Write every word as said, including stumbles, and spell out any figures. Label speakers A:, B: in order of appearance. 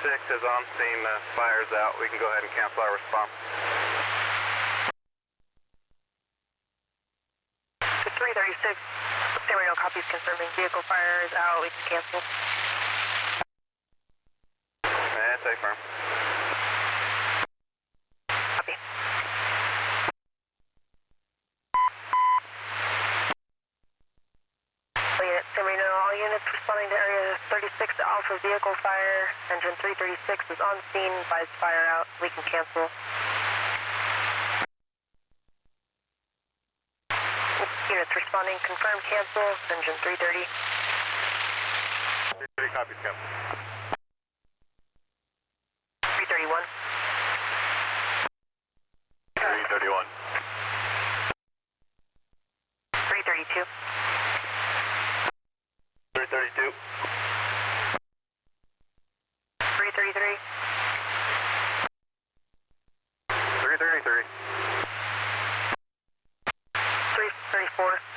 A: six is on scene, uh, fire's out. We can go ahead and cancel our response.
B: three thirty-six, San Marino copies confirming vehicle fire is out. We can cancel.
A: Yeah, stay firm.
B: Copy. Unit San Marino, all units responding to area thirty-six Alpha vehicle fire. Engine three thirty-six is on scene, advised fire out. We can cancel. Units responding, confirmed cancel. Engine three thirty.
A: three thirty copies, cancel.
B: three thirty-one.
A: three thirty-one.
B: three thirty-two.
A: three thirty-two.
B: three thirty-three.
A: three thirty-three.
B: three thirty-four.